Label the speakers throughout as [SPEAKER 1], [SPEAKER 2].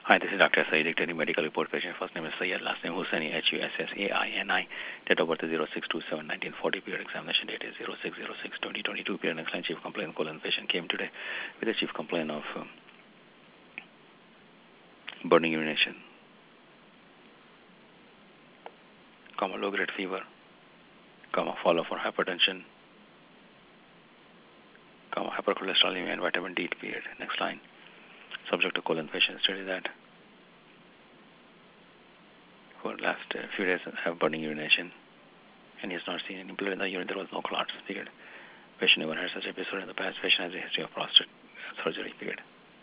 [SPEAKER 1] Hi, this is Dr. Saeed, dictating medical report. Patient first name is Syed, last name Hussaini, Hussani. Date of birth is 06/27/1940. Period examination date is 06/06/2022. Period next line chief complaint colon. Patient came today with a chief complaint of burning urination, low grade fever, follow for hypertension, hypercholesterolemia and vitamin D. Period. Next line. Subject to colon. Patient stated that for the last few days have burning urination, and he has not seen any blood in the urine. There was no clots. Period. Patient never had such episode in the past. Patient has a history of prostate surgery. Period.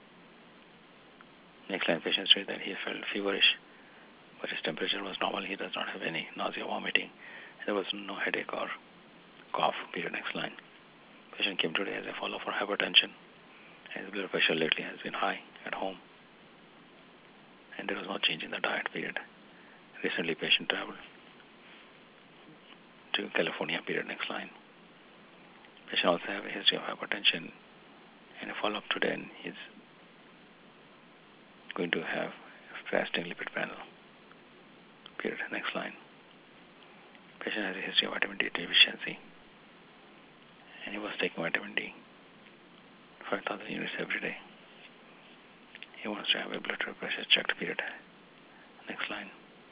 [SPEAKER 1] Next line. Patient stated that he felt feverish, but his temperature was normal. He does not have any nausea, vomiting. There was no headache or cough. Period. Next line. Patient came today as a follow for hypertension. His blood pressure lately has been high at home, and there was no change in the diet. Period. Recently, patient traveled to California. Period. Next line. Patient also have a history of hypertension, and a follow-up today, and he's going to have fasting lipid panel. Period. Next line. Patient has a history of vitamin D deficiency, and he was taking vitamin D 5,000 units every day. He wants to have a blood pressure checked. Period. Next line.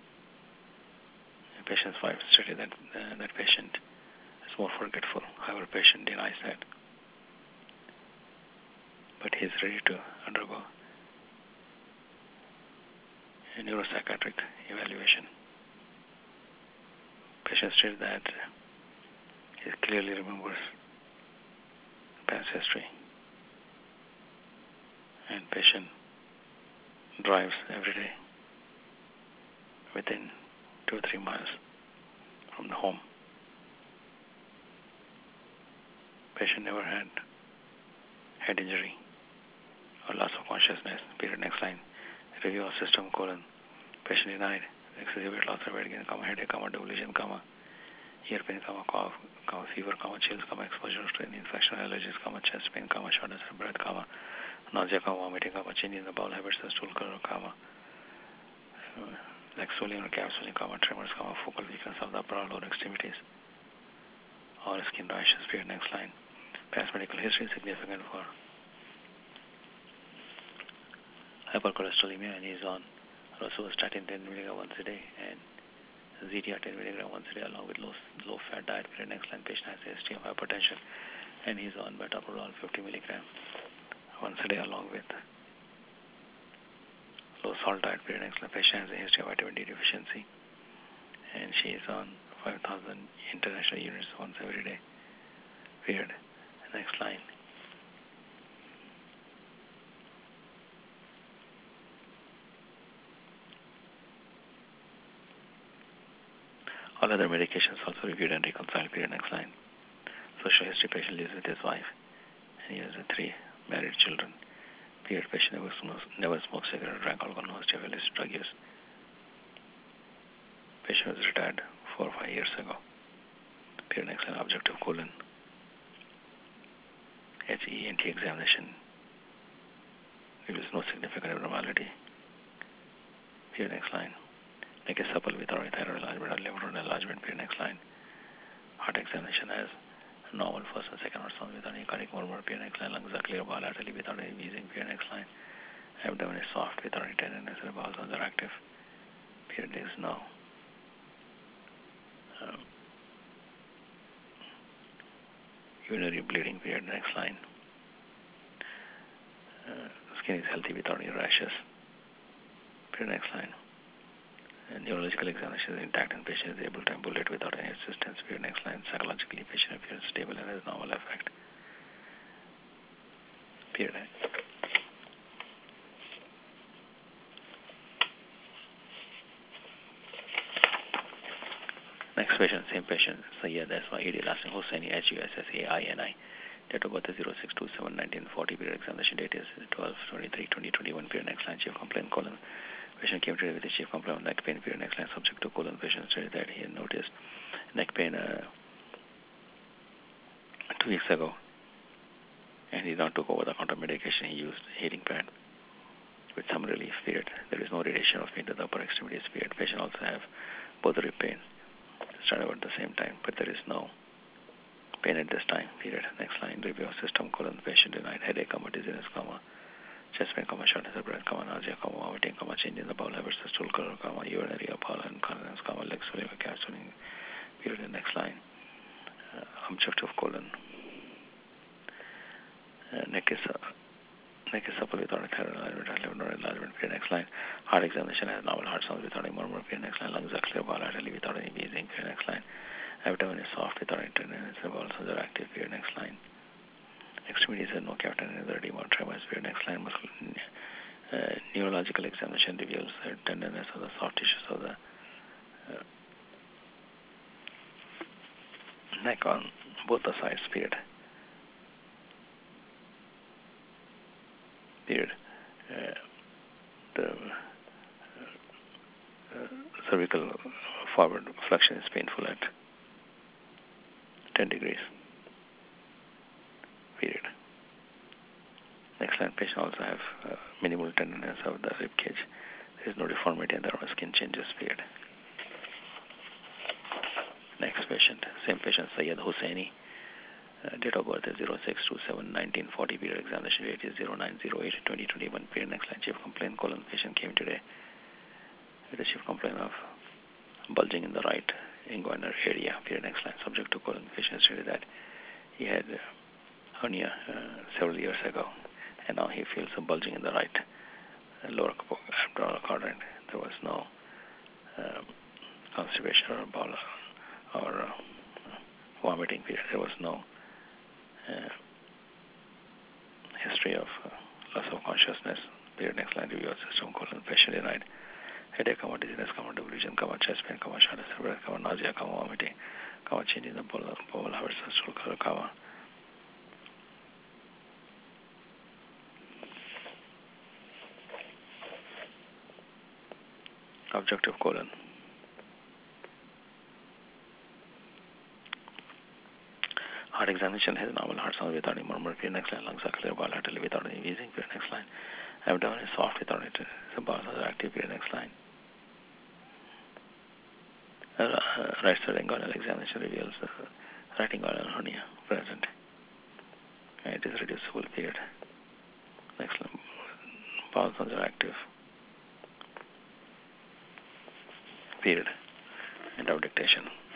[SPEAKER 1] The patient's wife stated that that patient is more forgetful. However, patient denies that, but he is ready to undergo a neuropsychiatric evaluation. Patient stated that he clearly remembers past history, and patient drives every day within 2 or 3 miles from the home. Patient never had head injury or loss of consciousness. Period. Next line. Review of system colon. Patient denied excessive weight loss or weight gain, headache, delusion, ear pain, cough, fever, chills, exposure to any infection, allergies, chest pain, shortness of breath, nausea, vomiting, change in the bowel habits, stool color, like swelling or capsuling, tremors, focal weakness of the upper or lower extremities, or skin rashes. Period. Next line. Past medical history is significant for hypercholesterolemia, and he is on rosuvastatin 10 mg once a day and ZTR 10 mg once a day along with low fat diet. Period. Next line. Patient has a history of hypertension, and he is on metoprolol 50 mg once a day along with low salt diet. Period. Next line. Patient has a history of vitamin D deficiency, and she is on 5,000 international units once every day. Period. Next line. All other medications also reviewed and reconciled. Period. Next line. Social history. Patient lives with his wife, and he has 3 married children. Period. Patient never smoked cigarette, drank alcohol, no history of illicit drug use. Patient was retired 4 or 5 years ago. Period. Next line. Objective colon. HENT examination. There is no significant abnormality. Period. Next line. Like a supple without thyroid enlargement or liver enlargement. Period. Next line. Heart examination as normal first and second or sound without any cardiac murmur. Period. Next line. Lungs are clear bilaterally without any wheezing. Period. Next line. Abdomen is soft without any tenderness, and bowels are active. Period. There is no urinary bleeding. Period. Next line. Skin is healthy without any rashes. Period. Next line. Neurological examination is intact, and patient is able to ambulate without any assistance. Period. Next line. Psychologically, patient appears stable and has normal effect. Period. Next patient, same patient, Syed, SYED, last name Hussaini, Hussani. Date of birth is 06/27/1940. Period. Examination date is 12/23/2021. Period. Next line. Chief complaint colon. Patient came today with a chief complaint of neck pain. Period. Next line. Subject to colon. Patient stated that he had noticed neck pain 2 weeks ago, and he now took over the counter medication. He used heating pad. with some relief period. There is no radiation of pain to the upper extremities period. Patient also have both rib pain start over at the same time, but there is no pain at this time period. Next line, review of system, colon, patient denied headache, dizziness, chest pain, shortness of breath, nausea, vomiting, change in the bowel habits, stool color, urinary or bowel incontinence, legs swelling, cat swelling period. Next line, obstructive colon. Neck is supple without a thyroid enlargement period. Next line, heart examination has normal heart sounds without any murmur period. Next line, lungs are clear bilaterally without any wheezing period. Next line, abdomen is soft without any tenderness. The bowel sounds are active period. Next line, extremities have no cavity and neither edema or tremors period. Next line, neurological examination reveals tenderness of the soft tissues of the neck on both the sides period. The cervical forward flexion is painful at 10 degrees period. Next line, patient also have minimal tenderness of the rib cage. There is no deformity and there are skin changes period. Next patient, same patient, Syed Hosseini. Date of birth is 06/27/1940. Period examination date is 09/08/2021. Period. Next line, chief complaint, colon. Patient came today with a chief complaint of bulging in the right inguinal area. Period. Next line, subject to colon. Patient stated that he had hernia several years ago, and now he feels a bulging in the right lower abdominal quadrant. There was no constipation or bowel or vomiting period. There was no history of loss of consciousness period. Next line, review of system, colon. Patient denied headache, dizziness, delusion, chest pain, shortness of breath, nausea, vomiting, change in the bowel habits, stool color, obstructive colon. Heart examination has normal heart sound without any murmur period. Next line, lungs are clear bilaterally without any wheezing period. Next line, abdomen is soft without it. The bowel sounds are active period. Next line, right side inguinal examination reveals right inguinal hernia present. And it is reducible period. Next line, bowel sounds are active period. End of dictation.